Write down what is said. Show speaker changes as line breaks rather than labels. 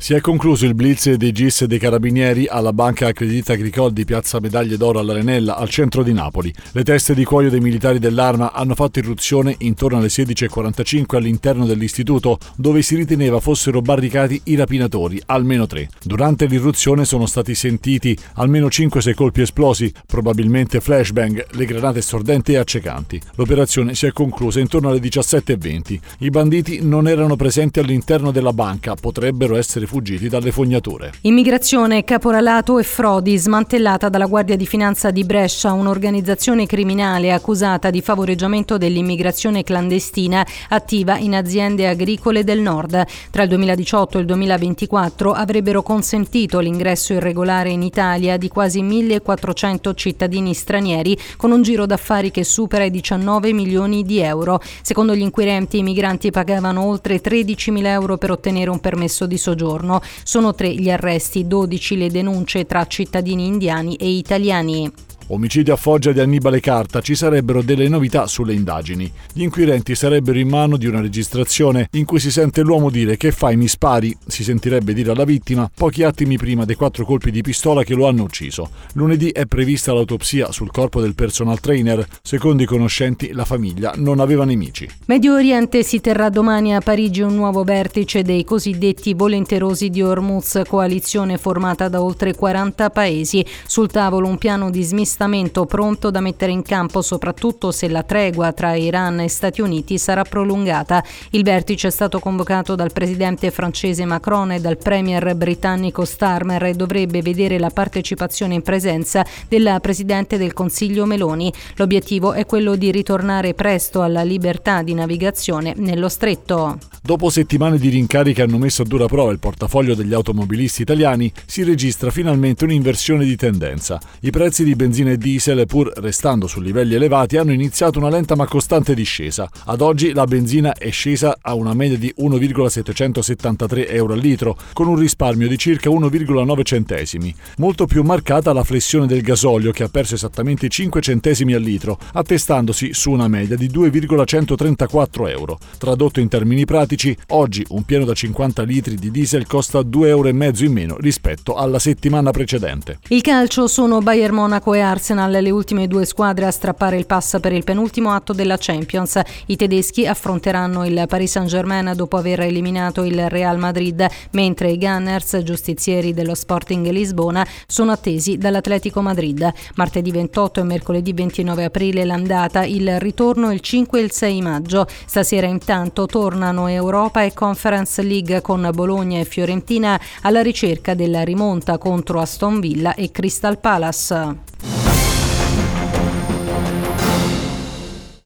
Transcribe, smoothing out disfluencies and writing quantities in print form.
Si è concluso il blitz dei GIS e dei Carabinieri alla Banca Crédit Agricole di Piazza Medaglie d'Oro all'Arenella, al centro di Napoli. Le teste di cuoio dei militari dell'Arma hanno fatto irruzione intorno alle 16:45 all'interno dell'istituto, dove si riteneva fossero barricati i rapinatori, almeno 3. Durante l'irruzione sono stati sentiti almeno 5-6 colpi esplosi, probabilmente flashbang, le granate stordenti e accecanti. L'operazione si è conclusa intorno alle 17:20. I banditi non erano presenti all'interno della banca, potrebbero essere fuggiti dalle fognature.
Immigrazione, caporalato e frodi, smantellata dalla Guardia di Finanza di Brescia, un'organizzazione criminale accusata di favoreggiamento dell'immigrazione clandestina attiva in aziende agricole del nord. Tra il 2018 e il 2024 avrebbero consentito l'ingresso irregolare in Italia di quasi 1.400 cittadini stranieri con un giro d'affari che supera i 19 milioni di euro. Secondo gli inquirenti, i migranti pagavano oltre 13.000 euro per ottenere un permesso di soggiorno. Sono 3 gli arresti, 12 le denunce tra cittadini indiani e italiani.
Omicidio a Foggia di Annibale Carta, ci sarebbero delle novità sulle indagini. Gli inquirenti sarebbero in mano di una registrazione in cui si sente l'uomo dire "che fai, mi spari?", si sentirebbe dire alla vittima pochi attimi prima dei 4 colpi di pistola che lo hanno ucciso. Lunedì è prevista l'autopsia sul corpo del personal trainer. Secondo i conoscenti, la famiglia non aveva nemici.
Medio Oriente, si terrà domani a Parigi un nuovo vertice dei cosiddetti volenterosi di Hormuz, coalizione formata da oltre 40 paesi. Sul tavolo un piano di smistamento pronto da mettere in campo soprattutto se la tregua tra Iran e Stati Uniti sarà prolungata. Il vertice è stato convocato dal presidente francese Macron e dal premier britannico Starmer e dovrebbe vedere la partecipazione in presenza della presidente del Consiglio Meloni. L'obiettivo è quello di ritornare presto alla libertà di navigazione nello stretto.
Dopo settimane di rincari che hanno messo a dura prova il portafoglio degli automobilisti italiani, si registra finalmente un'inversione di tendenza. I prezzi di benzina e diesel, pur restando su livelli elevati, hanno iniziato una lenta ma costante discesa. Ad oggi la benzina è scesa a una media di 1,773 euro al litro, con un risparmio di circa 1,9 centesimi. Molto più marcata la flessione del gasolio, che ha perso esattamente 5 centesimi al litro, attestandosi su una media di 2,134 euro. Tradotto in termini pratici, oggi un pieno da 50 litri di diesel costa 2,5 euro in meno rispetto alla settimana precedente.
Il calcio, sono Bayern Monaco e Arsenal le ultime 2 squadre a strappare il pass per il penultimo atto della Champions. I tedeschi affronteranno il Paris Saint-Germain dopo aver eliminato il Real Madrid, mentre i Gunners, giustizieri dello Sporting Lisbona, sono attesi dall'Atletico Madrid. Martedì 28 e mercoledì 29 aprile l'andata, il ritorno il 5 e il 6 maggio. Stasera intanto tornano Europa e Conference League con Bologna e Fiorentina alla ricerca della rimonta contro Aston Villa e Crystal Palace.